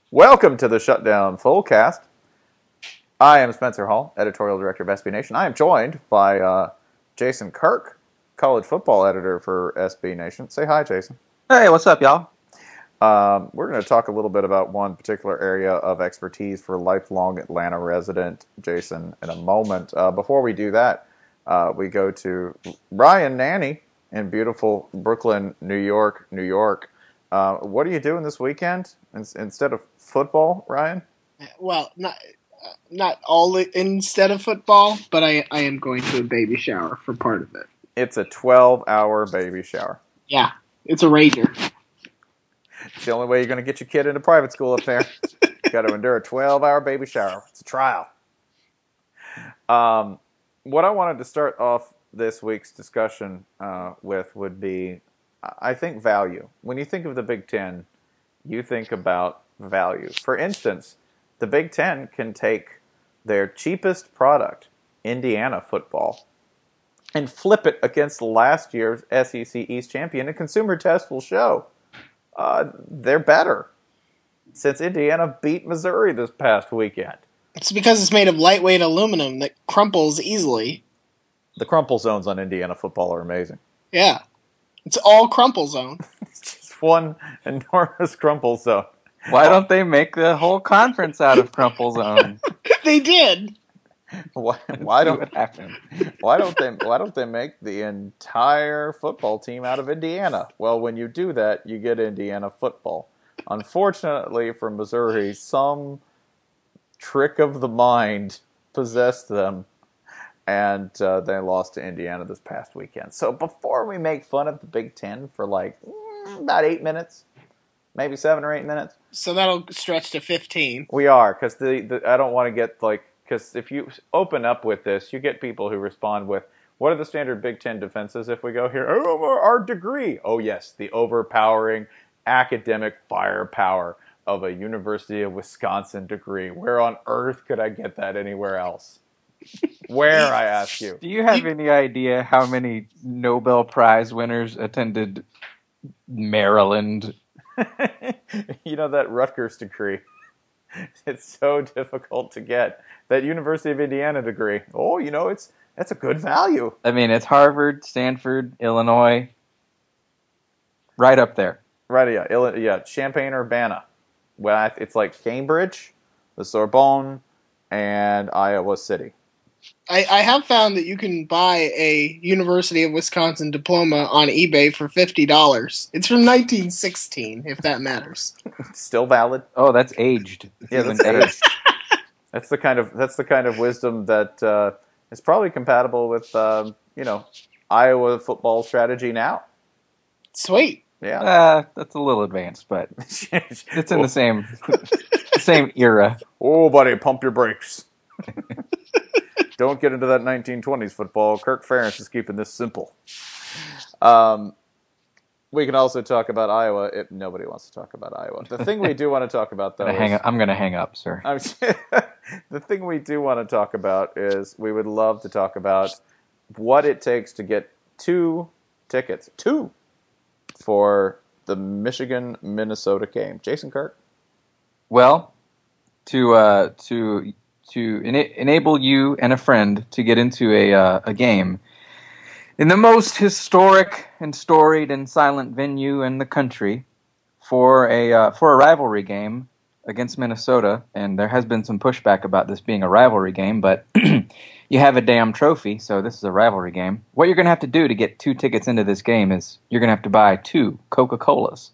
Welcome to the Shutdown Fullcast. I am Spencer Hall, editorial director of SB Nation. I am joined by Jason Kirk, college football editor for SB Nation. Say hi, Jason. Hey, what's up, y'all? We're going to talk a little bit about one particular area of expertise for lifelong Atlanta resident Jason in a moment. Before we do that, we go to Ryan Nanny in beautiful Brooklyn, New York, New York. What are you doing this weekend instead of football, Ryan? Well, not all instead of football, but I am going to a baby shower for part of it. It's a 12-hour baby shower. Yeah, it's a rager. It's the only way you're going to get your kid into private school up there. You got to endure a 12-hour baby shower. It's a trial. What I wanted to start off this week's discussion with would be, I think, value. When you think of the Big Ten, you think about value. For instance, the Big Ten can take their cheapest product, Indiana football, and flip it against last year's SEC East champion. A consumer test will show they're better since Indiana beat Missouri this past weekend. It's because it's made of lightweight aluminum that crumples easily. The crumple zones on Indiana football are amazing. Yeah. It's all crumple zone. It's just one enormous crumple zone. Why don't they make the whole conference out of crumple zone? They did. Why don't they make the entire football team out of Indiana? Well, when you do that, you get Indiana football. Unfortunately for Missouri, some trick of the mind possessed them, and they lost to Indiana this past weekend. So before we make fun of the Big Ten for about 8 minutes, maybe 7 or 8 minutes. So that'll stretch to 15. We are, because I don't want to get because if you open up with this, you get people who respond with, what are the standard Big Ten defenses if we go here? Oh, our degree. Oh, yes, the overpowering academic firepower of a University of Wisconsin degree. Where on earth could I get that anywhere else? Where, I ask you? Do you have any idea how many Nobel Prize winners attended Maryland? You know, that Rutgers degree. It's so difficult to get. That University of Indiana degree. Oh, that's a good value. I mean, it's Harvard, Stanford, Illinois. Right up there. Right, yeah. Champaign-Urbana. Well, it's like Cambridge, the Sorbonne, and Iowa City. I have found that you can buy a University of Wisconsin diploma on eBay for $50. It's from 1916, if that matters. Still valid. Oh, that's aged. Yeah, that's aged. That's the kind of wisdom that is probably compatible with Iowa football strategy now. Sweet. Yeah. That's a little advanced, but it's in the same era. Oh, buddy, pump your brakes. Don't get into that 1920s football. Kirk Ferentz is keeping this simple. We can also talk about Iowa. Nobody wants to talk about Iowa. The thing we do want to talk about, though, I'm going to hang up, sir. The thing we do want to talk about is we would love to talk about what it takes to get 2 tickets, for the Michigan-Minnesota game. Jason Kirk? Well, to enable you and a friend to get into a game in the most historic and storied and silent venue in the country for a rivalry game against Minnesota, and there has been some pushback about this being a rivalry game, but you have a damn trophy, so this is a rivalry game. What you're going to have to do to get 2 tickets into this game is you're going to have to buy 2 Coca-Colas.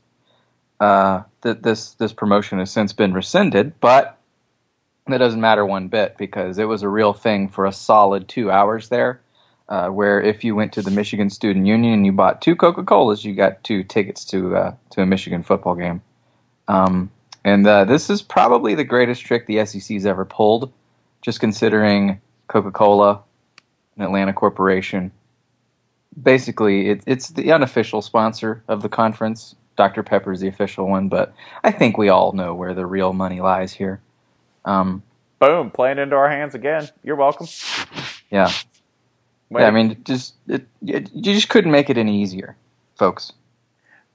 This promotion has since been rescinded, but that doesn't matter one bit because it was a real thing for a solid 2 hours there, where if you went to the Michigan Student Union and you bought 2 Coca-Colas, you got 2 tickets to a Michigan football game. And this is probably the greatest trick the SEC's ever pulled, just considering Coca-Cola, an Atlanta corporation. Basically, it's the unofficial sponsor of the conference. Dr. Pepper's the official one, but I think we all know where the real money lies here. Boom, playing into our hands again. You're welcome. Yeah. Yeah, I mean, you just couldn't make it any easier, folks.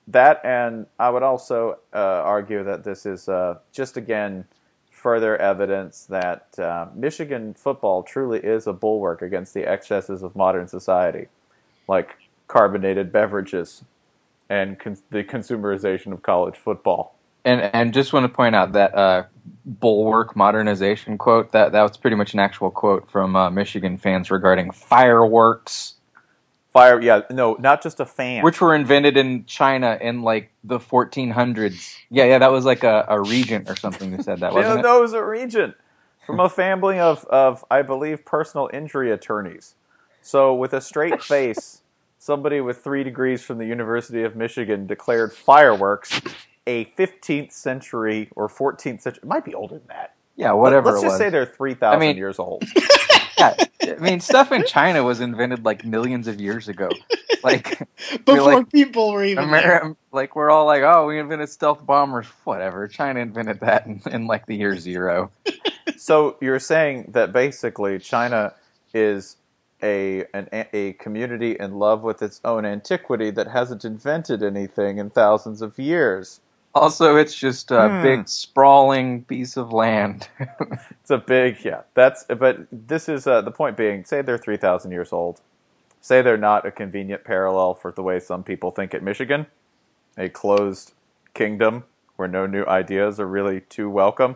That, and I would also argue that this is just again further evidence that Michigan football truly is a bulwark against the excesses of modern society, like carbonated beverages and the consumerization of college football. And just want to point out that bulwark modernization quote, that was pretty much an actual quote from Michigan fans regarding fireworks. Not just a fan. Which were invented in China in like the 1400s. Yeah, that was like a regent or something who said that, wasn't it? No, it was a regent from a family of, I believe, personal injury attorneys. So with a straight face, somebody with 3 degrees from the University of Michigan declared fireworks a 15th century or 14th century. It might be older than that. Yeah, whatever. Let's just say they're 3,000 years old. Yeah, I mean, stuff in China was invented like millions of years ago. Like before people were even there. Like we're all like, oh, we invented stealth bombers. Whatever. China invented that in like the year 0. So you're saying that basically China is a community in love with its own antiquity that hasn't invented anything in thousands of years. Also, it's just a big sprawling piece of land. It's a big, but this is the point being, say they're 3,000 years old. Say they're not a convenient parallel for the way some people think at Michigan, a closed kingdom where no new ideas are really too welcome.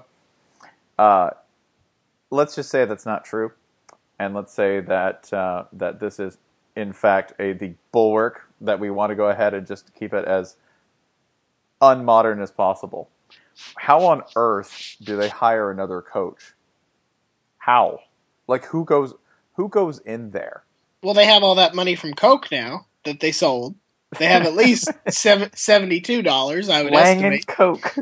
Let's just say that's not true. And let's say that that this is, in fact, the bulwark that we want to go ahead and just keep it as unmodern as possible. How on earth do they hire another coach? How? Like, who goes in there? Well, they have all that money from Coke now that they sold. They have at least $72, I would estimate. Coke.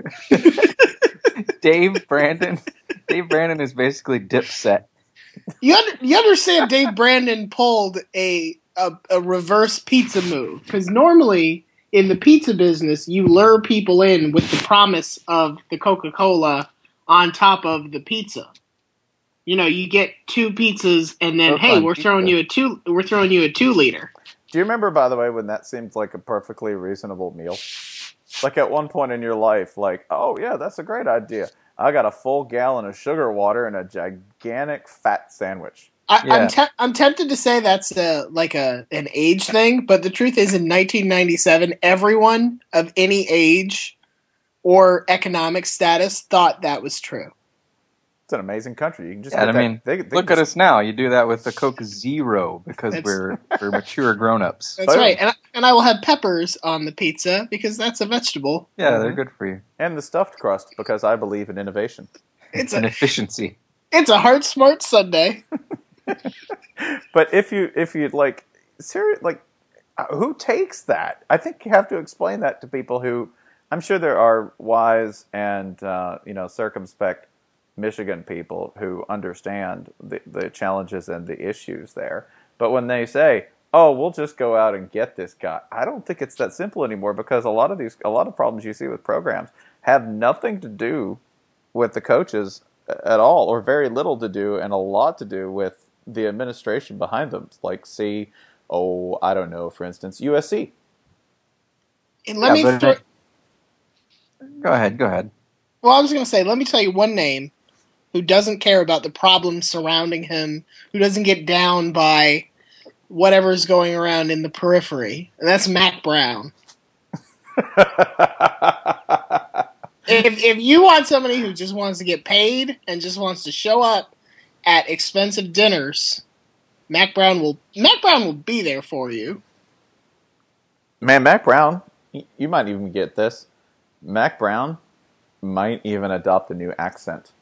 Dave Brandon is basically Dipset. You understand Dave Brandon pulled a reverse pizza move, because normally in the pizza business you lure people in with the promise of the Coca-Cola on top of the pizza. You know, you get 2 pizzas and then we're throwing you a 2-liter. Do you remember, by the way, when that seemed like a perfectly reasonable meal? Like at one point in your life, like, oh yeah, that's a great idea. I got a full gallon of sugar water and a gigantic fat sandwich. I'm tempted to say that's an age thing, but the truth is, in 1997, everyone of any age or economic status thought that was true. It's an amazing country. You can just look at us now. You do that with the Coke Zero because we're mature grown-ups. That's right. And I will have peppers on the pizza because that's a vegetable. Yeah, they're good for you. And the stuffed crust because I believe in innovation. It's an efficiency. It's a Heart Smart Sunday. But if you like, seriously, like, who takes that? I think you have to explain that to people who, I'm sure there are wise and circumspect Michigan people who understand the challenges and the issues there. But when they say, oh, we'll just go out and get this guy, I don't think it's that simple anymore, because a lot of problems you see with programs have nothing to do with the coaches at all, or very little to do, and a lot to do with the administration behind them. Like, I don't know, for instance, USC. And Go ahead. Well, I was going to say, let me tell you one name who doesn't care about the problems surrounding him, who doesn't get down by whatever's going around in the periphery, and that's Mac Brown. If you want somebody who just wants to get paid and just wants to show up at expensive dinners, Mac Brown will be there for you. Man, Mac Brown, you might even get this. Mac Brown might even adopt a new accent.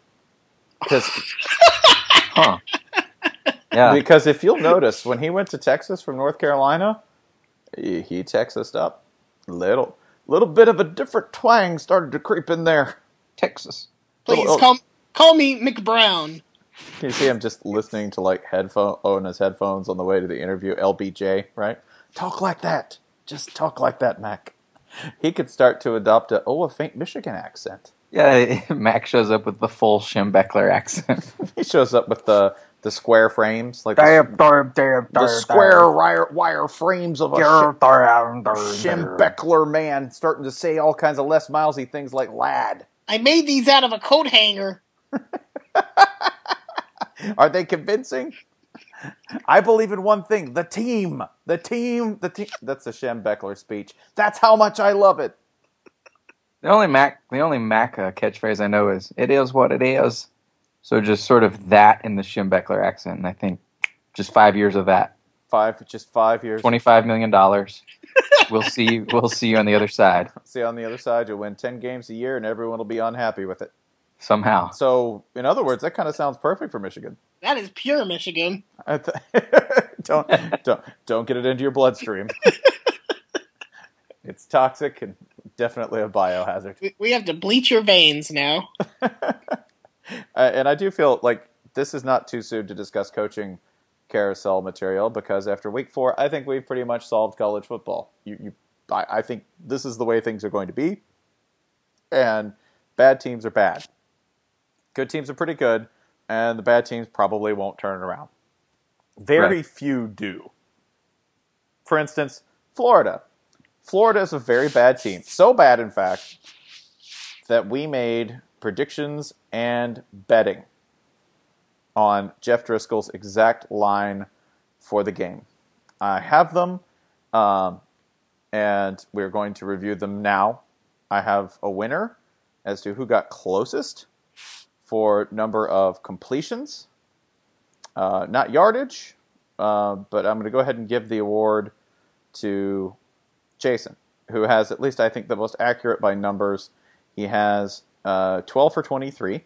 Yeah. Because if you'll notice, when he went to Texas from North Carolina, he Texased up. Little bit of a different twang started to creep in there. Texas. Please call me McBrown. Can you see him just listening to like on his headphones on the way to the interview? LBJ, right? Talk like that. Just talk like that, Mac. He could start to adopt a faint Michigan accent. Yeah, Mac shows up with the full Schembechler accent. He shows up with the the square frames, like the square wire frames of a Schembechler man starting to say all kinds of Les Milesy things like lad. I made these out of a coat hanger. Are they convincing? I believe in one thing: the team. That's a Schembechler speech. That's how much I love it. The only Mac catchphrase I know is "It is what it is." So just sort of that in the Schembechler accent. And I think just 5 years of that. 5 years. $25 million. We'll see you on the other side. See, on the other side, you'll win 10 games a year, and everyone will be unhappy with it. Somehow. So, in other words, that kind of sounds perfect for Michigan. That is pure Michigan. Don't get it into your bloodstream. It's toxic and definitely a biohazard. We have to bleach your veins now. And I do feel like this is not too soon to discuss coaching carousel material, because after week 4, I think we've pretty much solved college football. I think this is the way things are going to be, and bad teams are bad. Good teams are pretty good, and the bad teams probably won't turn it around. Very few do. For instance, Florida. Florida is a very bad team. So bad, in fact, that we made predictions and betting on Jeff Driscoll's exact line for the game. I have them, and we're going to review them now. I have a winner as to who got closest for number of completions, not yardage, but I'm going to go ahead and give the award to Jason, who has, at least I think, the most accurate by numbers. He has 12 for 23,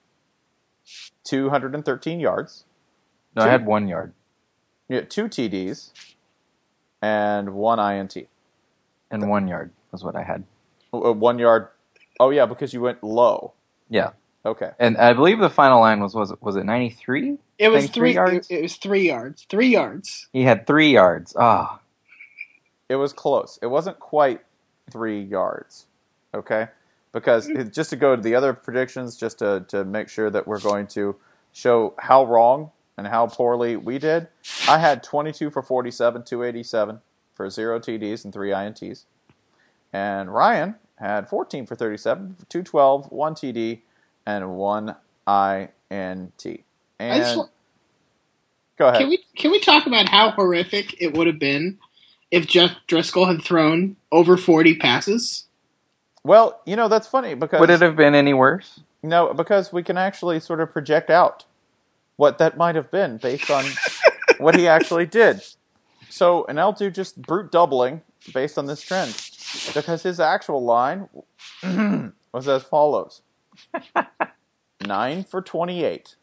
213 yards. No, I had 1 yard. Yeah, 2 TDs, and 1 INT. And 1 yard was what I had. 1 yard. Oh, yeah, because you went low. Yeah. Okay. And I believe the final line was it 93? It was 3 yards. It was 3 yards. 3 yards. He had 3 yards. Ah. It was close. It wasn't quite 3 yards. Okay? Because just to go to the other predictions, just to make sure that we're going to show how wrong and how poorly we did, I had 22 for 47, 287 for 0 TDs and 3 INTs. And Ryan had 14 for 37, 212, 1 TD, and 1 INT. And go ahead. Can we talk about how horrific it would have been if Jeff Driscoll had thrown over 40 passes? Well, that's funny because... Would it have been any worse? No, because we can actually sort of project out what that might have been based on what he actually did. So, and I'll do just brute doubling based on this trend, because his actual line was as follows. 9 for 28,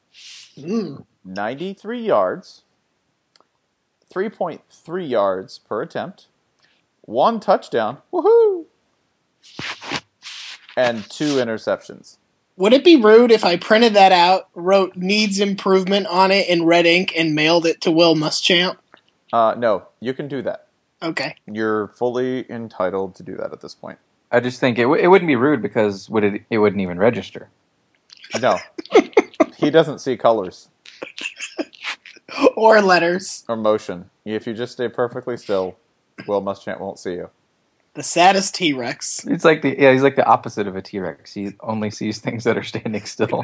93 yards, 3.3 yards per attempt, 1 touchdown, woohoo, and 2 interceptions. Would it be rude if I printed that out, wrote needs improvement on it in red ink, and mailed it to Will Muschamp? No, you can do that. Okay. You're fully entitled to do that at this point. I just think it wouldn't be rude because it wouldn't even register. No. He doesn't see colors. Or letters. Or motion. If you just stay perfectly still, Will Muschamp won't see you. The saddest T-Rex. He's like the opposite of a T-Rex. He only sees things that are standing still.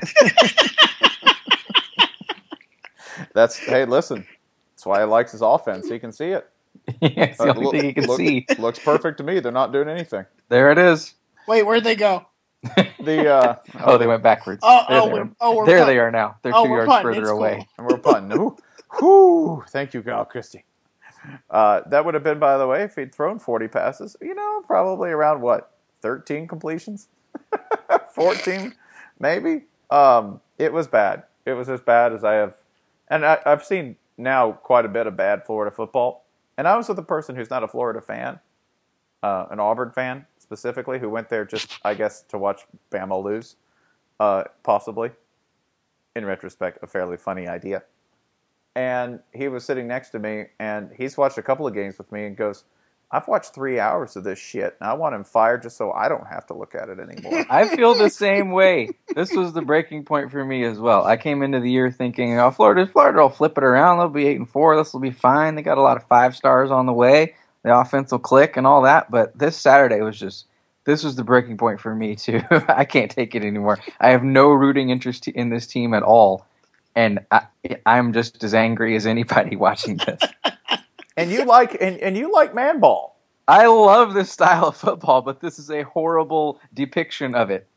Hey, listen. That's why he likes his offense. He can see it. Yeah, it's the only thing he can see. Looks perfect to me. They're not doing anything. There it is. Wait, where'd they go? They went backwards. There they are now. They're 2 yards further away. And we're punting. Whoo! Thank you, Kyle Christie. That would have been, by the way, if he'd thrown 40 passes, probably around, 13 completions? 14, maybe? It was bad. It was as bad as I have. And I've seen now quite a bit of bad Florida football. And I was with a person who's not a Florida fan, an Auburn fan specifically, who went there just, I guess, to watch Bama lose, possibly. In retrospect, a fairly funny idea. And he was sitting next to me, and he's watched a couple of games with me and goes, I've watched 3 hours of this shit, and I want him fired just so I don't have to look at it anymore. I feel the same way. This was the breaking point for me as well. I came into the year thinking, oh, Florida will flip it around. They'll be 8-4. This will be fine. They got a lot of 5 stars on the way. The offense will click and all that. But this Saturday this was the breaking point for me too. I can't take it anymore. I have no rooting interest in this team at all. And I'm just as angry as anybody watching this. And you like man ball. I love this style of football, but this is a horrible depiction of it.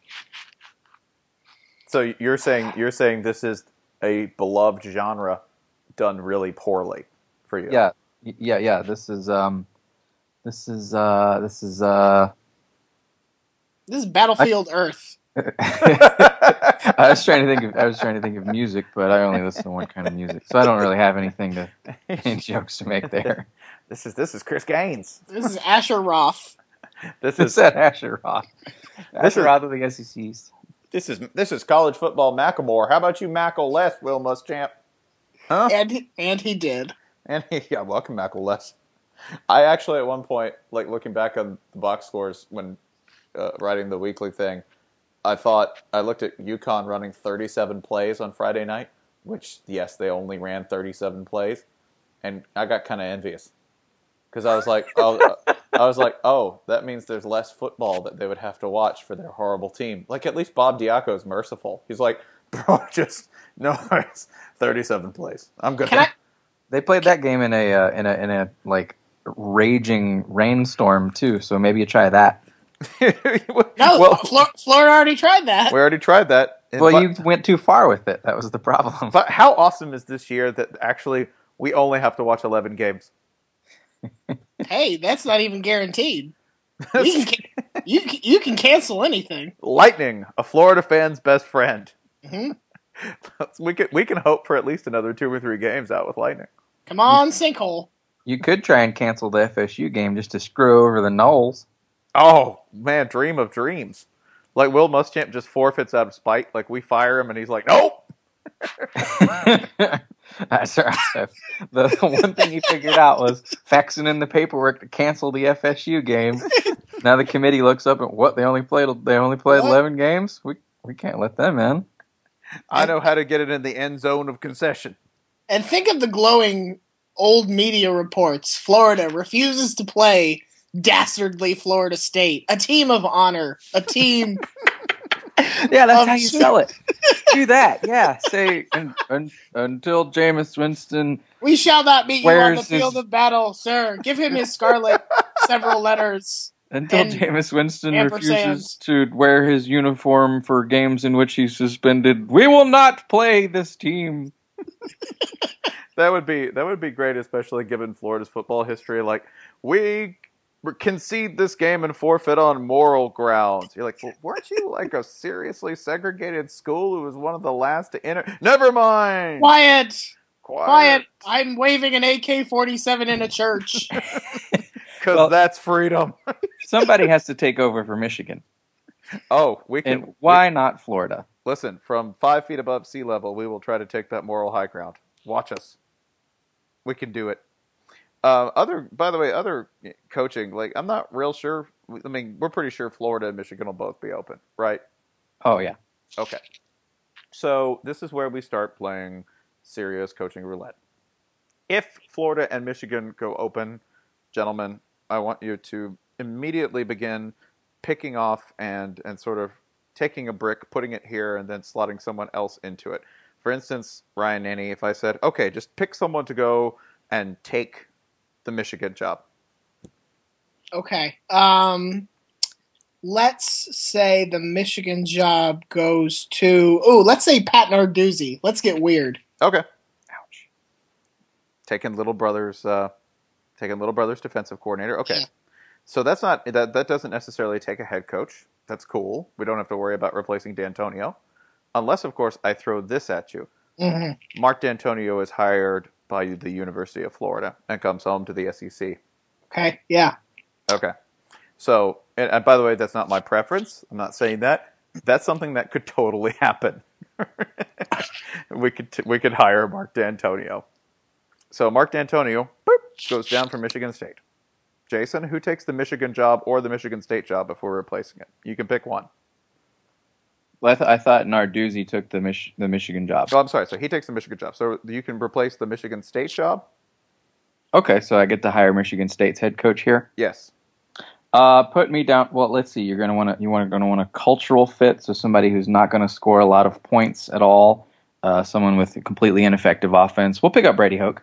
So you're saying this is a beloved genre done really poorly for you? Yeah. This is Battlefield Earth. I was trying to think of music, but I only listen to one kind of music, so I don't really have any jokes to make there. This is Chris Gaines. This is Asher Roth. This is Asher Roth. Asher Roth of the SECs. This is college football Macklemore. How about you Mackle less, Will Muschamp? Huh? And he did. And welcome Mackle less. I actually at one point, like looking back on the box scores when writing the weekly thing, I looked at UConn running 37 plays on Friday night, which yes, they only ran 37 plays, and I got kind of envious. Because I was like, oh, that means there's less football that they would have to watch for their horrible team. Like, at least Bob Diaco's merciful. He's like, bro, just no, it's 37 plays. I'm good. They played that game in a like raging rainstorm too. So maybe you try that. Florida already tried that. We already tried that. Well, you went too far with it. That was the problem. But how awesome is this year that actually we only have to watch 11 games? Hey, that's not even guaranteed. You can cancel anything. Lightning, a Florida fan's best friend. Mm-hmm. We can hope for at least another 2 or 3 games out with Lightning. Come on, sinkhole. You could try and cancel the FSU game just to screw over the Noles. Oh man, dream of dreams. Like Will Muschamp just forfeits out of spite. Like we fire him and he's like, nope. That's right. The one thing he figured out was faxing in the paperwork to cancel the FSU game. Now the committee looks up at what they only played 11 games. We can't let them in. I know how to get it in the end zone of concession. And think of the glowing old media reports. Florida refuses to play dastardly Florida State, a team of honor, a team. Yeah, that's how you sell it. Do that, yeah. Say until Jameis Winston. We shall not meet you on the field of battle, sir. Give him his scarlet several letters. Until Jameis Winston refuses to wear his uniform for games in which he's suspended, we will not play this team. That would be great, especially given Florida's football history. Like, we concede this game and forfeit on moral grounds. You're like, well, weren't you like a seriously segregated school who was one of the last to enter? Never mind. Quiet. I'm waving an AK-47 in a church. Because that's freedom. Somebody has to take over for Michigan. Oh, we can. And why not Florida? Listen, from 5 feet above sea level, we will try to take that moral high ground. Watch us. We can do it. By the way, other coaching, like, I'm not real sure. I mean, we're pretty sure Florida and Michigan will both be open, right? Oh, yeah. Okay. So this is where we start playing serious coaching roulette. If Florida and Michigan go open, gentlemen, I want you to immediately begin picking off and sort of taking a brick, putting it here, and then slotting someone else into it. For instance, Ryan Nanny, if I said, okay, just pick someone to go and take the Michigan job. Okay. Let's say the Michigan job goes to, let's say Pat Narduzzi. Let's get weird. Okay. Ouch. Taking little brother's defensive coordinator. Okay. Yeah. So that's not that doesn't necessarily take a head coach. That's cool. We don't have to worry about replacing D'Antonio. Unless, of course, I throw this at you. Mm-hmm. Mark D'Antonio is hired by the University of Florida and comes home to the SEC. Okay, yeah. Okay. So, and by the way, that's not my preference. I'm not saying that. That's something that could totally happen. We could hire Mark D'Antonio. So Mark D'Antonio goes down from Michigan State. Jason, who takes the Michigan job or the Michigan State job if we're replacing it? You can pick one. Well, I thought Narduzzi took the Michigan job. Oh, I'm sorry. So he takes the Michigan job. So you can replace the Michigan State job? Okay, so I get to hire Michigan State's head coach here. Yes. Put me down. Well, let's see. You're gonna want a cultural fit, so somebody who's not going to score a lot of points at all. Someone with a completely ineffective offense. We'll pick up Brady Hoke.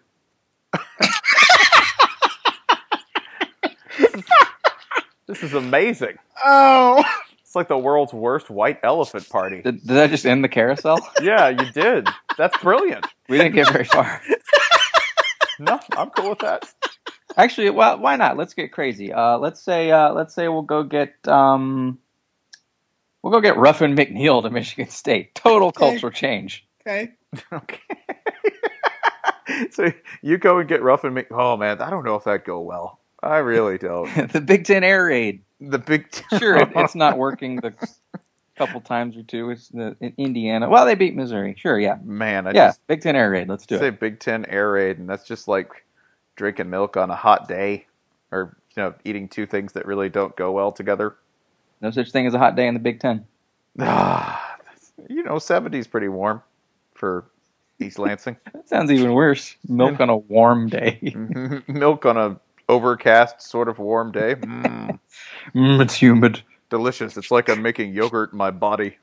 This is amazing. Oh. It's like the world's worst white elephant party. Did I just end the carousel? Yeah, you did. That's brilliant. We didn't get very far. No, I'm cool with that. Actually, well, why not? Let's get crazy. Let's say we'll go get Ruffin McNeil to Michigan State. Total cultural change. Okay. Okay. So you go and get Ruffin McNeil. Oh, man, I don't know if that'd go well. I really don't. The Big Ten air raid. The Big Ten. Sure, it's not working the couple times or two. It's in Indiana. Well, they beat Missouri. Sure, yeah. Man, Big Ten air raid. Let's do say it. Big Ten air raid, and that's just like drinking milk on a hot day, or eating two things that really don't go well together. No such thing as a hot day in the Big Ten. 70's pretty warm for East Lansing. That sounds even worse. Milk on a warm day. Milk on a overcast sort of warm day. It's humid. Delicious. It's like I'm making yogurt in my body.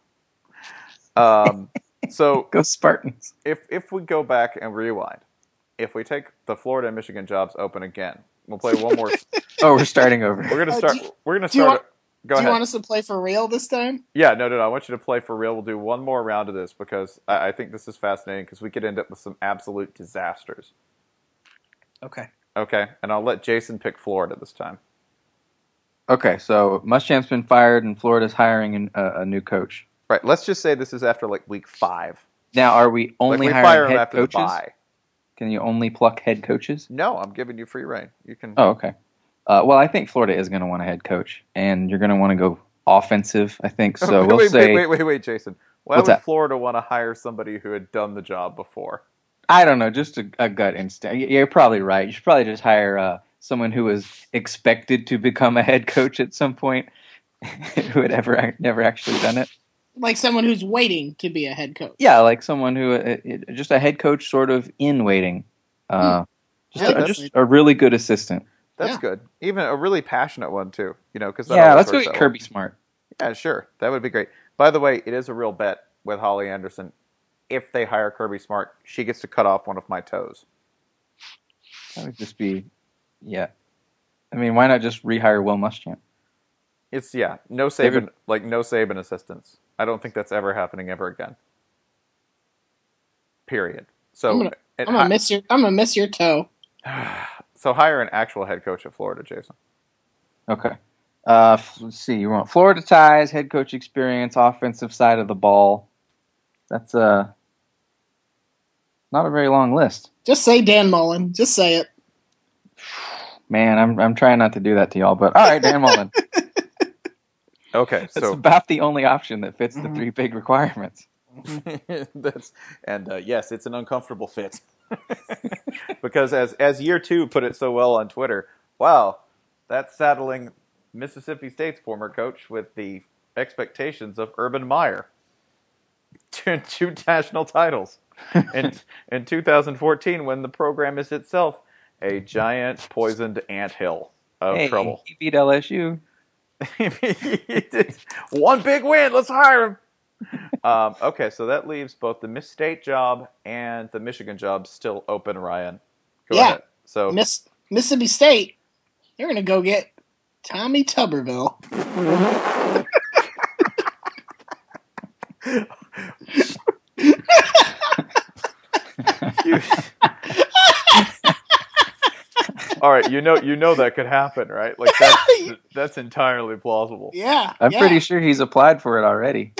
So Go Spartans. if we go back and rewind, if we take the Florida and Michigan jobs open again, we'll play one more. Oh, we're starting over. We're gonna start. Go Do you ahead. want us to play for real this time? Yeah, no. I want you to play for real. We'll do one more round of this because I think this is fascinating because we could end up with some absolute disasters. Okay. Okay, and I'll let Jason pick Florida this time. Okay, so Muschamp's been fired and Florida's hiring a new coach. Right. Let's just say this is after like week 5. Now, are we only we hiring fire him head after coaches? the bye. Can you only pluck head coaches? No, I'm giving you free reign. You can. Oh, okay. Well, I think Florida is going to want a head coach, and you're going to want to go offensive, I think. So we'll say... Wait, Jason. Why What's would that? Florida want to hire somebody who had done the job before? I don't know, just a gut instinct. You're probably right. You should probably just hire someone who was expected to become a head coach at some point, who had never actually done it. Like someone who's waiting to be a head coach. Yeah, like someone who just a head coach, sort of in waiting. Just a really good assistant. That's good. Even a really passionate one too. Because Let's go get Kirby Smart. Yeah, sure. That would be great. By the way, it is a real bet with Holly Anderson. If they hire Kirby Smart, she gets to cut off one of my toes. That would just be, yeah. I mean, why not just rehire Will Muschamp? It's no Saban, no Saban assistants. I don't think that's ever happening ever again. Period. So I'm gonna miss your toe. So hire an actual head coach at Florida, Jason. Okay. Let's see. You want Florida ties, head coach experience, offensive side of the ball. That's not a very long list. Just say Dan Mullen. Just say it. Man, I'm trying not to do that to y'all, but all right, Dan Mullen. Okay, That's so about the only option that fits the 3 big requirements. yes, it's an uncomfortable fit. Because as year 2 put it so well on Twitter, wow, that's saddling Mississippi State's former coach with the expectations of Urban Meyer. 2 national titles. in 2014, when the program is itself a giant poisoned anthill of trouble. He beat LSU. He did. One big win. Let's hire him. Okay, so that leaves both the Miss State job and the Michigan job still open, Ryan. Go ahead. So Mississippi State, they're going to go get Tommy Tuberville. All right, you know that could happen, right? Like that's entirely plausible. Yeah, I'm pretty sure he's applied for it already.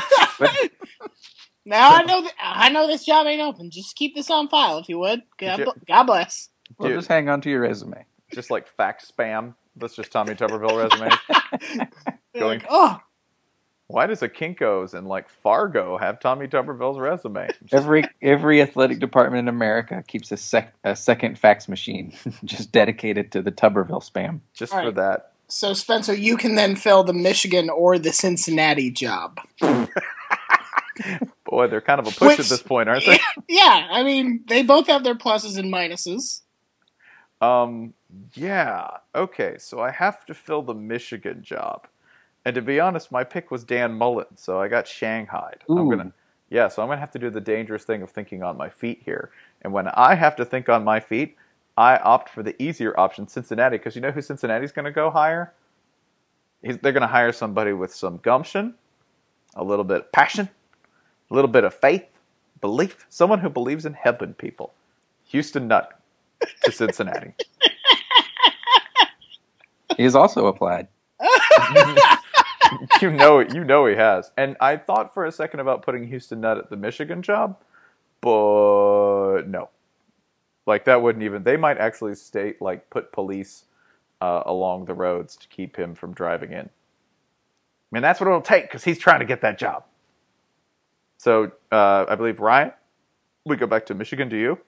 Now I know this job ain't open. Just keep this on file, if you would. God bless. Well, just hang on to your resume. Just like fax spam. That's just Tommy Tuberville resume. Why does a Kinko's and like Fargo have Tommy Tuberville's resume? Every athletic department in America keeps a second fax machine just dedicated to the Tuberville spam. Just for that. So Spencer, you can then fill the Michigan or the Cincinnati job. Boy, they're kind of a push Which- at this point, aren't they? Yeah, I mean, they both have their pluses and minuses. Yeah. Okay, so I have to fill the Michigan job. And to be honest, my pick was Dan Mullen, so I got shanghaied. Ooh. So I'm gonna have to do the dangerous thing of thinking on my feet here. And when I have to think on my feet, I opt for the easier option, Cincinnati, because you know who Cincinnati's gonna go hire? They're gonna hire somebody with some gumption, a little bit of passion, a little bit of faith, belief, someone who believes in helping people. Houston Nutt to Cincinnati. He's also applied. You know he has. And I thought for a second about putting Houston Nutt at the Michigan job, but no. Like that wouldn't even. They might actually put police along the roads to keep him from driving in. I mean, that's what it'll take because he's trying to get that job. So I believe Ryan, we go back to Michigan. Do you?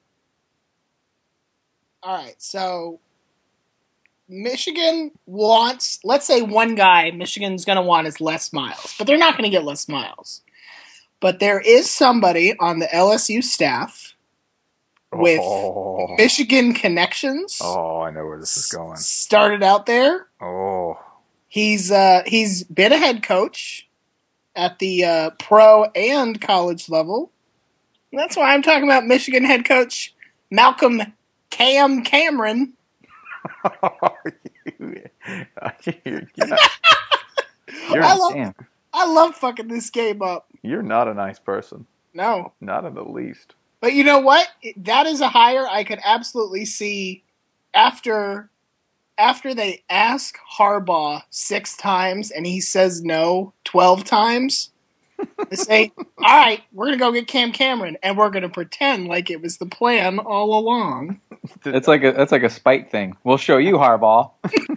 All right, so Michigan wants, let's say one guy Michigan's going to want is Les Miles, but they're not going to get Les Miles. But there is somebody on the LSU staff with Michigan connections. Oh, I know where this is going. Started out there. Oh. He's been a head coach at the pro and college level. And that's why I'm talking about Michigan head coach Malcolm Cameron. I love fucking this game up. You're not a nice person. No. Not in the least. But you know what? That is a hire I could absolutely see after they ask Harbaugh 6 times and he says no 12 times. They say, all right, we're going to go get Cam Cameron and we're going to pretend like it was the plan all along. That's like a spite thing. We'll show you, Harbaugh.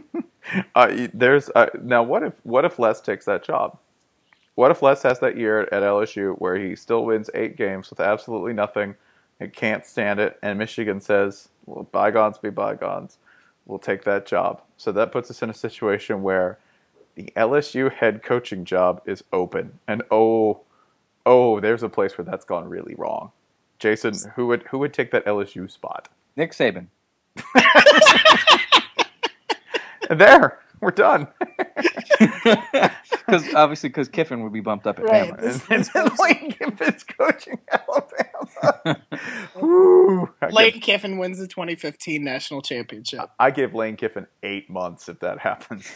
Now what if Les takes that job? What if Les has that year at LSU where he still wins 8 games with absolutely nothing and can't stand it, and Michigan says, well, bygones be bygones, we'll take that job. So that puts us in a situation where the LSU head coaching job is open. And oh, there's a place where that's gone really wrong. Jason, who would take that LSU spot? Nick Saban. There, we're done. Because Kiffin would be bumped up at Cameron. And then Lane Kiffin's coaching Alabama. Woo. Lane Kiffin wins the 2015 national championship. I give Lane Kiffin 8 months if that happens.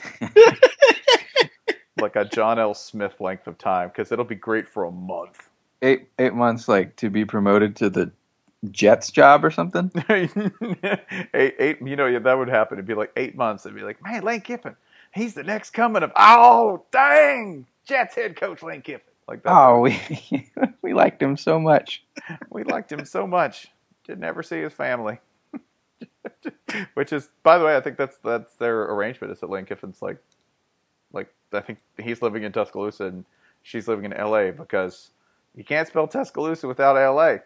Like a John L. Smith length of time, because it'll be great for a month. 8 months, like to be promoted to the Jets job or something. eight, that would happen. It'd be like 8 months. It'd be like, man, Lane Kiffin, he's the next coming of. Oh, dang, Jets head coach Lane Kiffin. Like that. Oh, we liked him so much. We liked him so much. Didn't ever see his family. Which is, by the way, I think that's their arrangement. Is that Lane Kiffin's like I think he's living in Tuscaloosa and she's living in L.A. because you can't spell Tuscaloosa without L.A.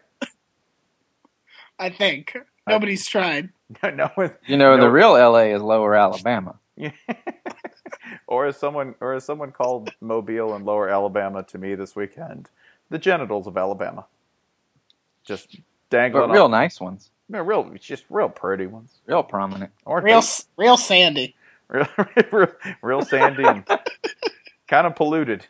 I think nobody's tried. No, the real L.A. is Lower Alabama. or as someone called Mobile and Lower Alabama to me this weekend, the genitals of Alabama. Just dangling. But real nice ones. No, just real pretty ones. Real prominent. Or real sandy. Real sandy and kind of polluted.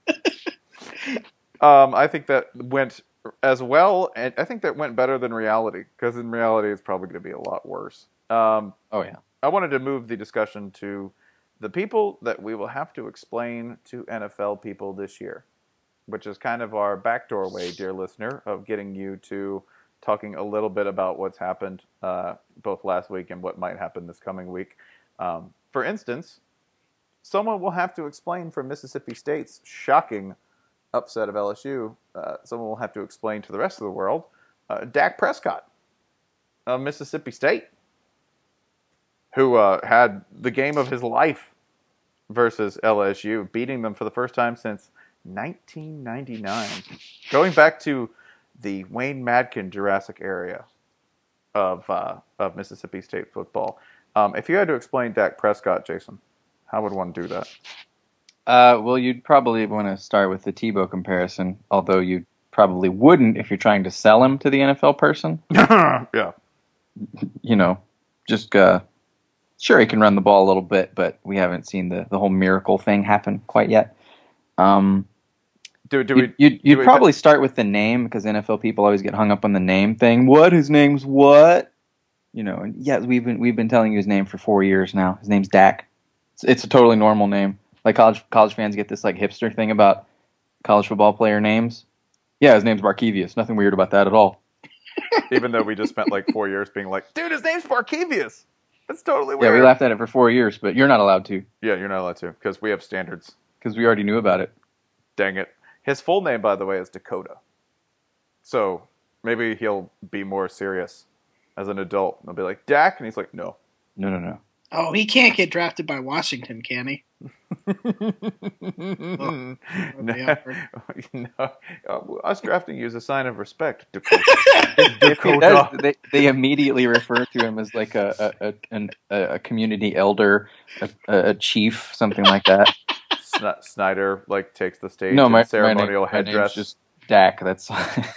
I think that went as well, and I think that went better than reality, because in reality it's probably going to be a lot worse. Oh yeah. I wanted to move the discussion to the people that we will have to explain to NFL people this year, which is kind of our backdoor way, dear listener, of getting you to talking a little bit about what's happened both last week and what might happen this coming week. For instance, someone will have to explain for Mississippi State's shocking upset of LSU. Someone will have to explain to the rest of the world Dak Prescott of Mississippi State, who had the game of his life versus LSU, beating them for the first time since 1999. Going back to the Wayne Madkin Jurassic era of Mississippi State football. If you had to explain Dak Prescott, Jason, how would one do that? Well, you'd probably want to start with the Tebow comparison, although you probably wouldn't if you're trying to sell him to the NFL person. Yeah. You know, just sure he can run the ball a little bit, but we haven't seen the whole miracle thing happen quite yet. You'd probably start with the name because NFL people always get hung up on the name thing. What? His name's what? You know, and yeah, we've been telling you his name for 4 years now. His name's Dak. It's a totally normal name. Like college fans get this like hipster thing about college football player names. Yeah, his name's Barkevius. Nothing weird about that at all. Even though we just spent like 4 years being like, dude, his name's Barkevius. That's totally weird. Yeah, we laughed at it for 4 years, but you're not allowed to. Yeah, you're not allowed to because we have standards. Because we already knew about it. Dang it. His full name, by the way, is Dakota. So maybe he'll be more serious as an adult. They'll be like, Dak? And he's like, no. No. Oh, he can't get drafted by Washington, can he? No. Us drafting you is a sign of respect, Dakota. If he does, they immediately refer to him as like a community elder, a chief, something like that. Snyder like takes the stage. No, in my ceremonial name, headdress. My name's just Dak. That's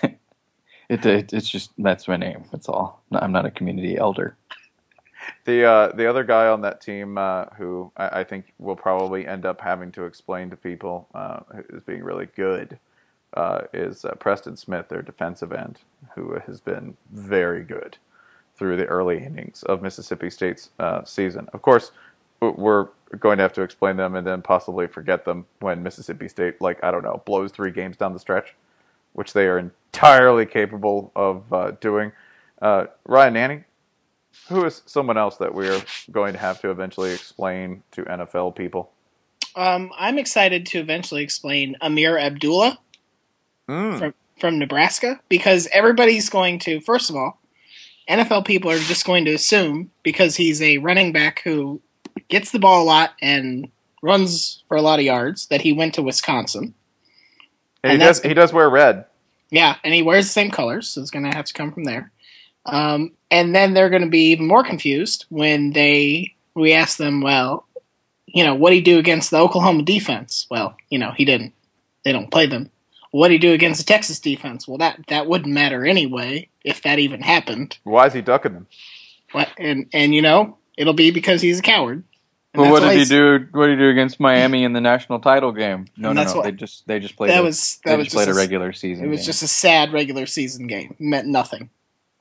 it's just that's my name. That's all. No, I'm not a community elder. The other guy on that team who I think will probably end up having to explain to people is being really good is Preston Smith, their defensive end, who has been very good through the early innings of Mississippi State's season. Of course, we're going to have to explain them and then possibly forget them when Mississippi State, blows 3 games down the stretch, which they are entirely capable of doing. Ryan Nanny, who is someone else that we're going to have to eventually explain to NFL people? I'm excited to eventually explain Amir Abdullah from Nebraska, because everybody's going to, first of all, NFL people are just going to assume because he's a running back who gets the ball a lot and runs for a lot of yards that he went to Wisconsin. And he does wear red. Yeah, and he wears the same colors, so it's going to have to come from there. And then they're going to be even more confused when we ask them, well, what did he do against the Oklahoma defense? Well, he didn't. They don't play them. What did he do against the Texas defense? Well, that wouldn't matter anyway if that even happened. Why is he ducking them? What? And it'll be because he's a coward. Well, what did he do? What did he do against Miami in the national title game? No. They just played. They just played a regular season. It was just a sad regular season game. It meant nothing.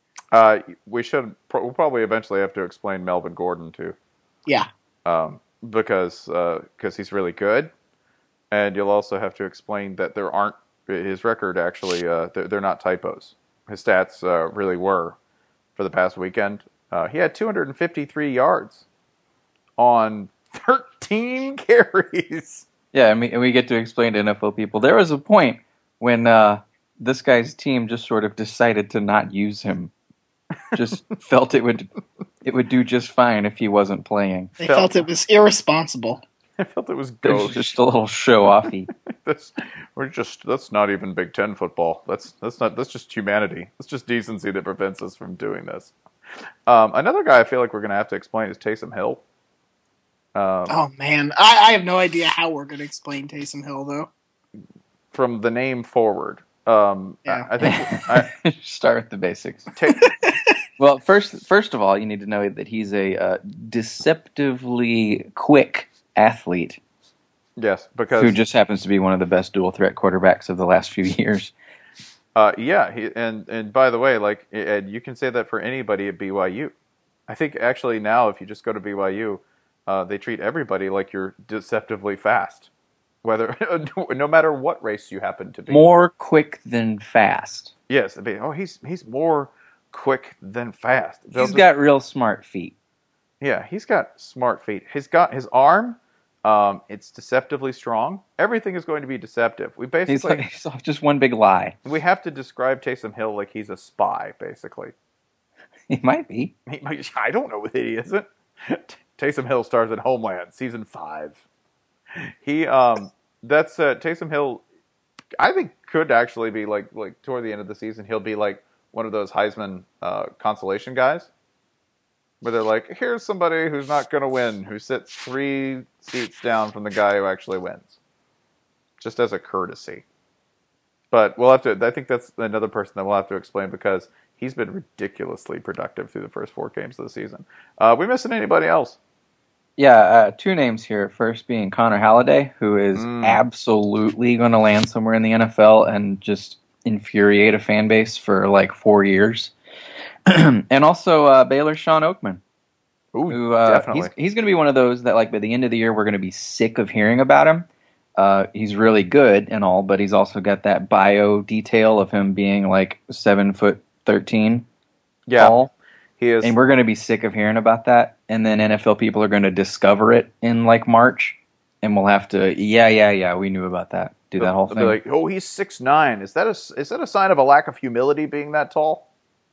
We'll probably eventually have to explain Melvin Gordon too. Yeah. Because he's really good, and you'll also have to explain that there aren't his record actually. They're not typos. His stats really were for the past weekend. He had 253 yards on 13 carries. Yeah, and we get to explain to NFL people. There was a point when this guy's team just sort of decided to not use him. Just felt it would do just fine if he wasn't playing. They felt it was irresponsible. I felt it was gauche. Just a little show-offy. That's not even Big Ten football. That's just humanity. It's just decency that prevents us from doing this. Another guy I feel like we're going to have to explain is Taysom Hill. Oh man, I have no idea how we're going to explain Taysom Hill though. From the name forward, yeah. I think start with the basics. Well, first of all, you need to know that he's a deceptively quick athlete. Yes, because who just happens to be one of the best dual threat quarterbacks of the last few years. Yeah, and by the way, and you can say that for anybody at BYU. I think actually now, if you just go to BYU, they treat everybody like you're deceptively fast, whether no matter what race you happen to be. More quick than fast. Yes, he's more quick than fast. He's got real smart feet. Yeah, he's got smart feet. He's got his arm. It's deceptively strong. Everything is going to be deceptive. He's just one big lie. We have to describe Taysom Hill like he's a spy, basically. He might be. I don't know that he isn't. Taysom Hill stars in Homeland, season 5. Taysom Hill, I think could actually be like toward the end of the season, he'll be like one of those Heisman consolation guys. Where they're like, here's somebody who's not going to win, who sits 3 seats down from the guy who actually wins. just as a courtesy. But we'll have to. I think that's another person that we'll have to explain because he's been ridiculously productive through the first 4 games of the season. We missing anybody else? Yeah, 2 names here. First being Connor Halliday, who is absolutely going to land somewhere in the NFL and just infuriate a fan base for like 4 years. And also Baylor's Sean Oakman. Ooh, who definitely. he's going to be one of those that like by the end of the year we're going to be sick of hearing about him. He's really good and all, but he's also got that bio detail of him being like 7'13" tall. He is, and we're going to be sick of hearing about that. And then NFL people are going to discover it in like March, and we'll have to we knew about that. Do that whole thing. They'll be like, oh, he's 6'9". Is that a sign of a lack of humility being that tall?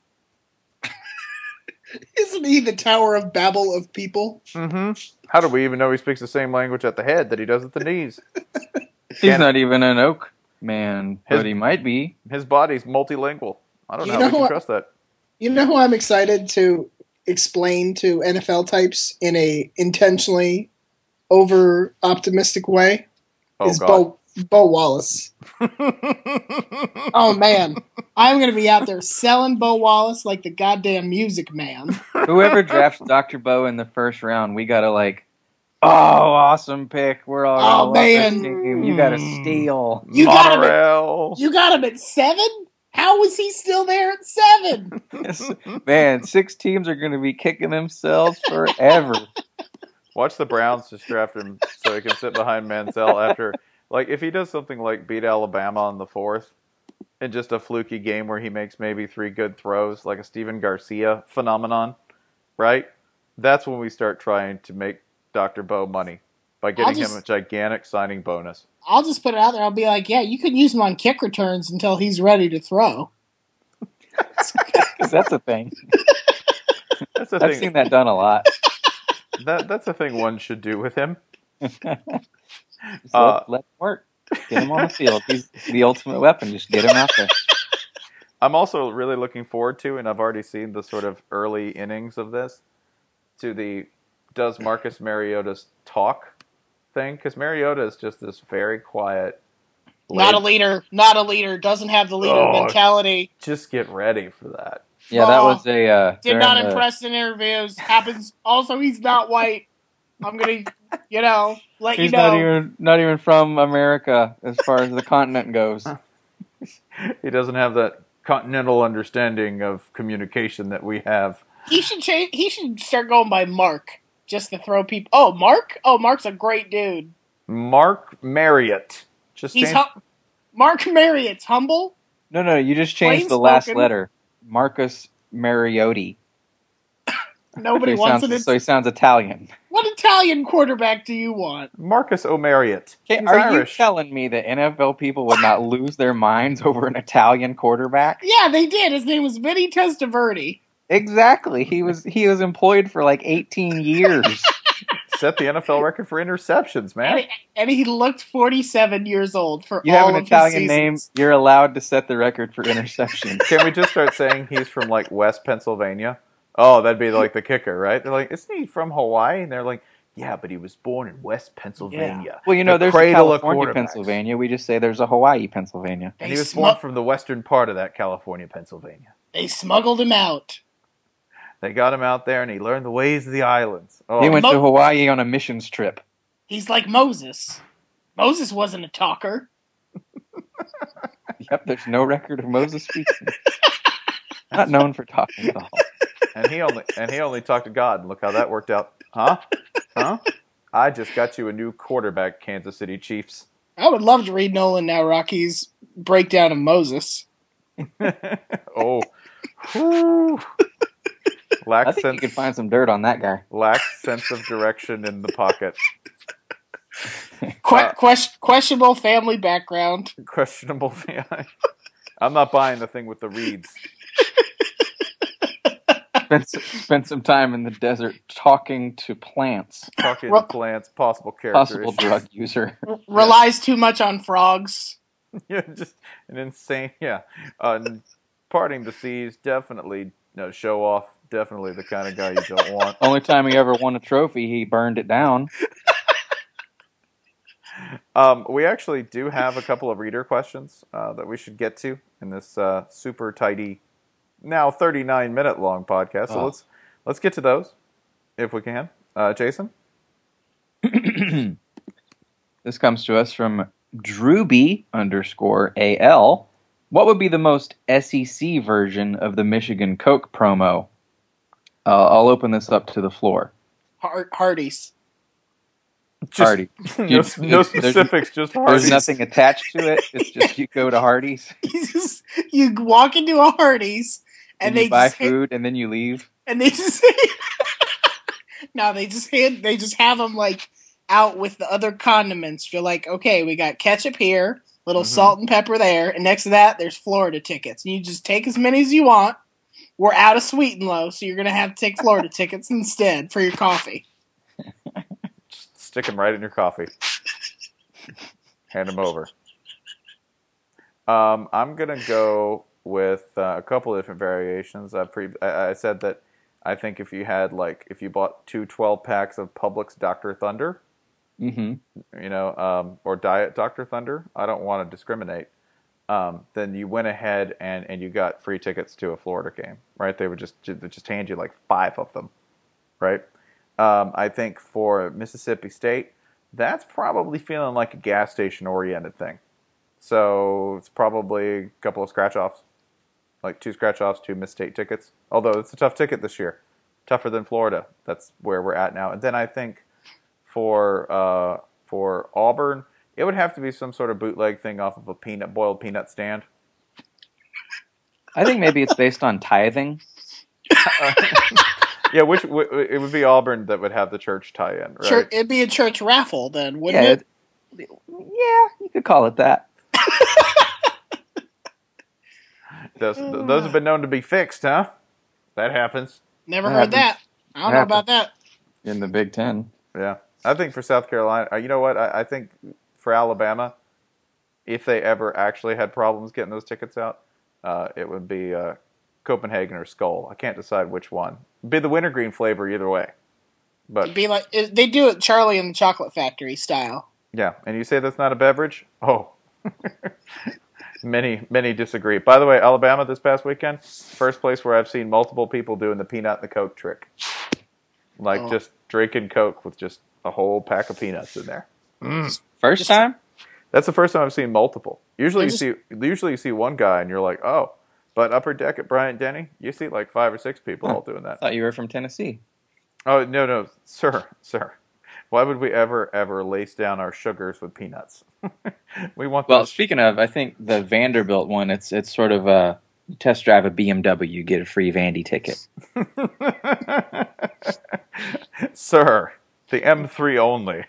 Isn't he the Tower of Babel of people? Mm-hmm. How do we even know he speaks the same language at the head that he does at the knees? He's not even an Oak man, but he might be. His body's multilingual. I don't know how we can trust that. You know who I'm excited to explain to NFL types in a intentionally over-optimistic way? Is Bo Wallace. Oh, man. I'm going to be out there selling Bo Wallace like the goddamn Music Man. Whoever drafts Dr. Bo in the first round, we got to like, awesome pick. We're all going to love this team. You got to steal. You got him at 7? How was he still there at 7? Man, 6 teams are going to be kicking themselves forever. Watch the Browns just draft him so he can sit behind Manziel after. Like, if he does something like beat Alabama on the 4th in just a fluky game where he makes maybe 3 good throws, like a Steven Garcia phenomenon, right? That's when we start trying to make Dr. Bo money by getting him a gigantic signing bonus. I'll just put it out there. I'll be like, yeah, you can use him on kick returns until he's ready to throw. Because that's a thing. I've seen that done a lot. That's a thing one should do with him. Let him work. Get him on the field. He's the ultimate weapon. Just get him out there. I'm also really looking forward to, and I've already seen the sort of early innings of this, to the does Marcus Mariota's talk thing? Because Mariota is just this very quiet. Not a leader. Doesn't have the leader mentality. Just get ready for that. Yeah, that was a... did not impress in interviews. Happens. Also, he's not white. I'm going to, let he's you know. He's not even from America as far as the continent goes. He doesn't have that continental understanding of communication that we have. He should change. He should start going by Mark just to throw people. Oh, Mark? Oh, Mark's a great dude. Mark Marriott. Mark Marriott's humble. No. You just changed the last letter. Marcus Mariotti. Nobody wants it. So he sounds Italian. What Italian quarterback do you want? Marcus O'Marriott. Are Irish. You telling me that NFL people would not lose their minds over an Italian quarterback? Yeah, they did. His name was Vinny Testaverde. Exactly. He was employed for like 18 years. Set the NFL record for interceptions, man. And he looked 47 years old for you all have an of Italian his name, you're allowed to set the record for interceptions. Can we just start saying he's from like West Pennsylvania? Oh, that'd be like the kicker, right? They're like, isn't he from Hawaii? And they're like, yeah, but he was born in West Pennsylvania. Yeah. Well, there's a California, Pennsylvania. We just say there's a Hawaii, Pennsylvania. And he was born from the western part of that California, Pennsylvania. They smuggled him out. They got him out there, and he learned the ways of the islands. Oh. He went to Hawaii on a missions trip. He's like Moses. Moses wasn't a talker. Yep, there's no record of Moses speaking. Not known for talking at all. And he only talked to God, and look how that worked out. Huh? I just got you a new quarterback, Kansas City Chiefs. I would love to read Nolan Now Rocky's breakdown breakdown of Moses. Whew. I think you could find some dirt on that guy. Lacks sense of direction in the pocket. Questionable family background. Questionable. I'm not buying the thing with the reeds. Spent some time in the desert talking to plants. Possible character Possible drug user. Relies too much on frogs. Yeah, just an insane. Yeah, parting the seas, definitely. No, show off. Definitely the kind of guy you don't want. Only time he ever won a trophy, he burned it down. We actually do have a couple of reader questions that we should get to in this super tidy, now 39-minute long podcast. So let's get to those if we can. Jason? This comes to us from Drewby_AL. What would be the most SEC version of the Michigan Coke promo? I'll open this up to the floor. Hardee's. Hardy. No specifics, just Hardee's. There's nothing attached to it. It's just you go to Hardee's. You walk into a Hardee's and you buy food and then you leave. And they just no, they just have them like out with the other condiments. You're like, okay, we got ketchup here, little salt and pepper there, and next to that, there's Florida tickets. And you just take as many as you want. We're out of Sweet and Low, so you're gonna have to take Florida tickets instead for your coffee. Stick them right in your coffee. Hand them over. I'm going to go with a couple of different variations. I said that I think if you bought 2 12-packs of Publix Dr. Thunder, or Diet Dr. Thunder, I don't want to discriminate, then you went ahead and you got free tickets to a Florida game, right? They would just hand you like 5 of them, right? I think for Mississippi State, that's probably feeling like a gas station oriented thing. So it's probably a couple of scratch-offs, like 2 scratch-offs, 2 Miss State tickets. Although it's a tough ticket this year, tougher than Florida. That's where we're at now. And then I think for Auburn, it would have to be some sort of bootleg thing off of a boiled peanut stand. I think maybe it's based on tithing. Yeah, it would be Auburn that would have the church tie-in, right? It'd be a church raffle then, wouldn't it? Yeah, you could call it that. Those have been known to be fixed, huh? That happens. Never heard that. I don't know about that. In the Big Ten. Yeah. I think for South Carolina, you know what? I think for Alabama, if they ever actually had problems getting those tickets out, it would be Copenhagen or Skull. I can't decide which one. It'd be the wintergreen flavor either way. But it'd be like they do it Charlie and the Chocolate Factory style. Yeah, and you say that's not a beverage? Oh. Many disagree. By the way, Alabama this past weekend, first place where I've seen multiple people doing the peanut and the Coke trick. Just drinking Coke with just a whole pack of peanuts in there. First time? That's the first time I've seen multiple. Usually you see one guy and you're like, oh. But Upper Deck at Bryant Denny, you see like 5 or 6 people all doing that. I thought you were from Tennessee. Oh, no, sir. Why would we ever lace down our sugars with peanuts? We want. Well, speaking of, I think the Vanderbilt one, it's sort of a test drive a BMW, you get a free Vandy ticket. Sir, the M3 only.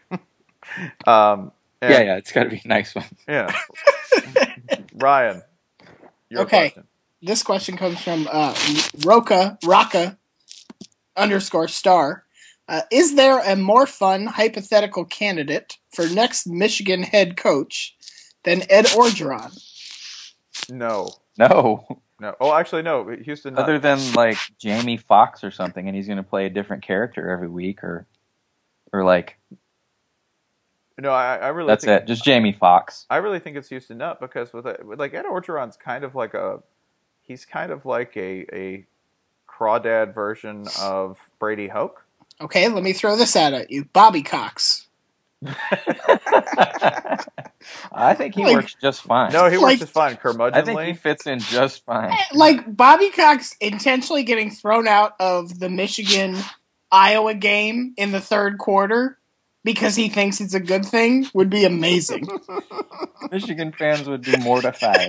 Yeah, it's got to be a nice one. Yeah. Ryan, your question. This question comes from Raka _star. Is there a more fun hypothetical candidate for next Michigan head coach than Ed Orgeron? No. Oh, actually, no. Houston. Other than like Jamie Foxx or something, and he's going to play a different character every week, or like. No, I really. That's it. Just Jamie Foxx. I really think it's Houston Nutt because with like Ed Orgeron's kind of like a crawdad version of Brady Hoke. Okay, let me throw this at you. Bobby Cox. I think he works just fine. No, he works just fine. Curmudgeonly. I think he fits in just fine. Like Bobby Cox intentionally getting thrown out of the Michigan-Iowa game in the third quarter because he thinks it's a good thing would be amazing. Michigan fans would be mortified.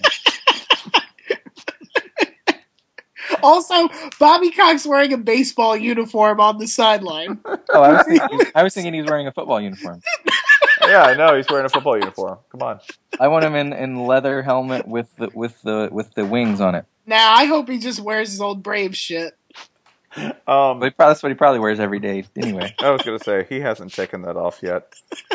Also, Bobby Cox wearing a baseball uniform on the sideline. Oh, I was thinking he's wearing a football uniform. Yeah, I know he's wearing a football uniform. Come on. I want him in leather helmet with the wings on it. Nah, I hope he just wears his old Braves shit. That's what he probably wears every day anyway. I was going to say, he hasn't taken that off yet.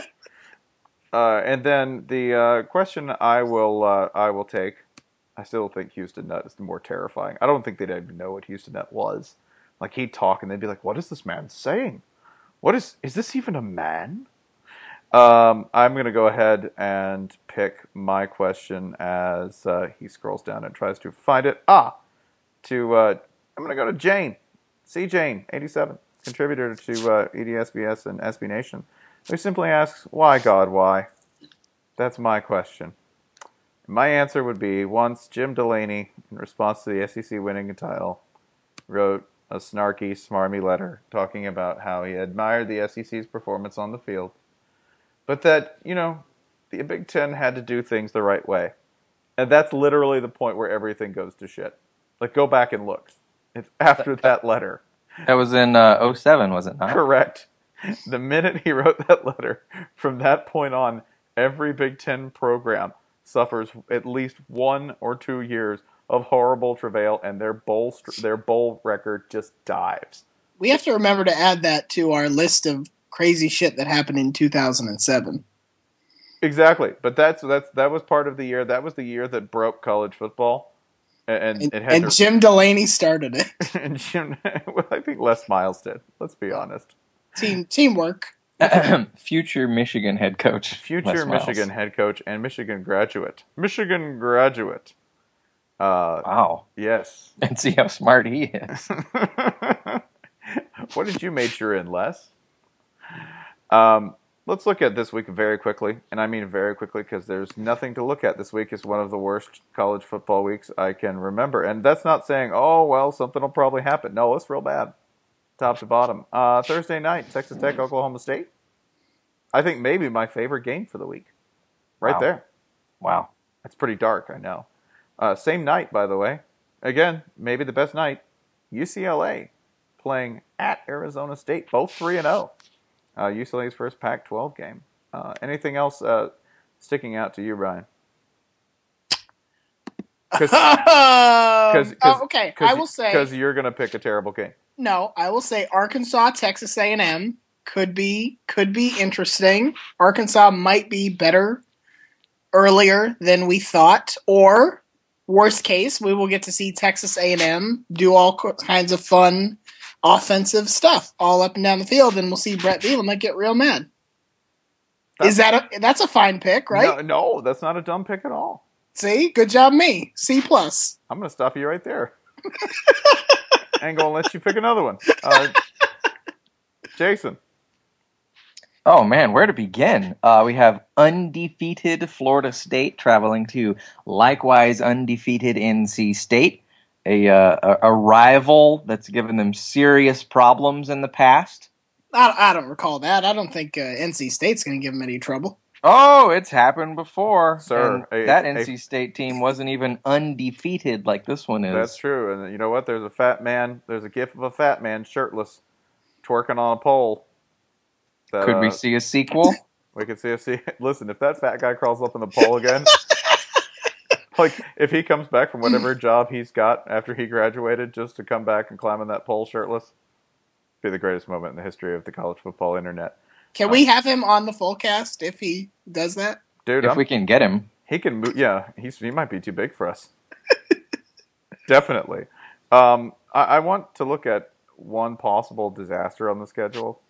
And then the question I will take, I still think Houston Nutt is the more terrifying. I don't think they'd even know what Houston Nutt was. Like, he'd talk and they'd be like, what is this man saying? Is this even a man? I'm going to go ahead and pick my question as he scrolls down and tries to find it. I'm going to go to Jane. C. Jane, 87, contributor to EDSBS and SB Nation, who simply asks, why, God, why? That's my question. My answer would be, once Jim Delaney, in response to the SEC winning a title, wrote a snarky, smarmy letter talking about how he admired the SEC's performance on the field, but that, the Big Ten had to do things the right way. And that's literally the point where everything goes to shit. Like, go back and look. It's after that letter. That was in 2007, was it not? Correct. The minute he wrote that letter, from that point on, every Big Ten program suffers at least 1 or 2 years of horrible travail, and their bowl record just dives. We have to remember to add that to our list of crazy shit that happened in 2007. Exactly, but that was part of the year. That was the year that broke college football, and Jim Delaney started it. And Jim, well, I think Les Miles did. Let's be honest. Teamwork. Future Michigan head coach. Future Michigan head coach and Michigan graduate. Michigan graduate. Wow. Yes. And see how smart he is. What did you major in, Les? Let's look at this week very quickly, and I mean very quickly because there's nothing to look at. This week is one of the worst college football weeks I can remember, and that's not saying, oh, well, something will probably happen. No, it's real bad, top to bottom. Thursday night, Texas Tech, Oklahoma State. I think maybe my favorite game for the week. Right there. Wow. That's pretty dark, I know. Same night, by the way. Again, maybe the best night. UCLA playing at Arizona State, both 3-0. UCLA's first Pac-12 game. Anything else sticking out to you, Brian? Okay. I will say, because you're going to pick a terrible game. No, I will say Arkansas, Texas A&M could be interesting. Arkansas might be better earlier than we thought, or worst case, we will get to see Texas A&M do all kinds of fun offensive stuff all up and down the field, and we'll see Brett Bielema get real mad. That's a fine pick, right? No, that's not a dumb pick at all. See? Good job, me. C+. I'm going to stop you right there. And go and let you pick another one. Jason. Oh, man, where to begin? We have undefeated Florida State traveling to likewise undefeated NC State, a rival that's given them serious problems in the past. I don't recall that. I don't think NC State's going to give them any trouble. Oh, it's happened before. Sir. That NC State team wasn't even undefeated like this one is. That's true. And you know what? There's a gif of a fat man shirtless twerking on a pole. Could we see a sequel? We could see Listen, if that fat guy crawls up in the pole again, like if he comes back from whatever job he's got after he graduated just to come back and climb on that pole shirtless, be the greatest moment in the history of the college football internet. Can we have him on the full cast if he does that? Dude, if we can get him. He can move. Yeah, he might be too big for us. Definitely. I want to look at one possible disaster on the schedule.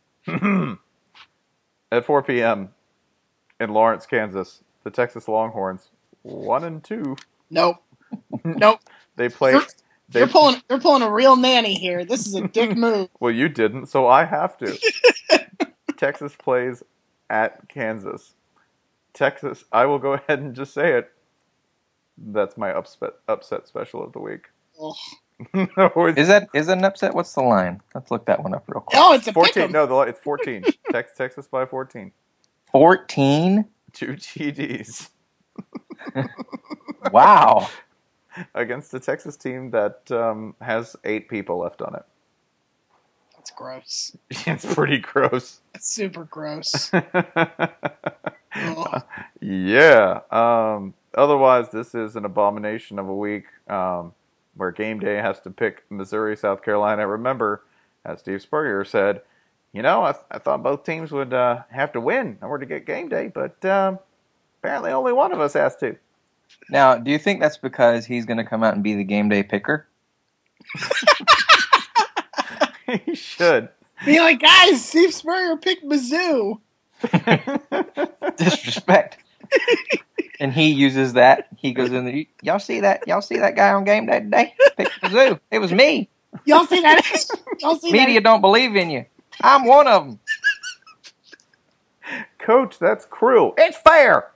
At 4 p.m. in Lawrence, Kansas, the Texas Longhorns 1-2. Nope. They play. They're pulling a real nanny here. This is a dick move. Well, you didn't, so I have to. Texas plays at Kansas. Texas. I will go ahead and just say it. That's my upset special of the week. Oh. Is that an upset? What's the line? Let's look that one up real quick. Oh, it's a 14. pick'em. No, it's 14. Texas by 14. 14? 2 TDs. Wow. Against a Texas team that has 8 people left on it. That's gross. It's pretty gross. It's super gross. Yeah. Otherwise, this is an abomination of a week where game day has to pick Missouri, South Carolina. Remember, as Steve Spurrier said, I thought both teams would have to win in order to get game day, but apparently only one of us has to. Now, do you think that's because he's going to come out and be the game day picker? He should. Be like, guys, Steve Spurrier picked Mizzou. Disrespect. And he uses that. He goes in there. Y'all see that? Y'all see that guy on game day today? Picked the zoo. It was me. Y'all see that? Y'all see Media don't believe in you. I'm one of them. Coach, that's cruel. It's fair.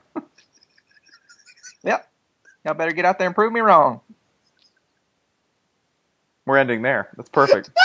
Yep. Y'all better get out there and prove me wrong. We're ending there. That's perfect.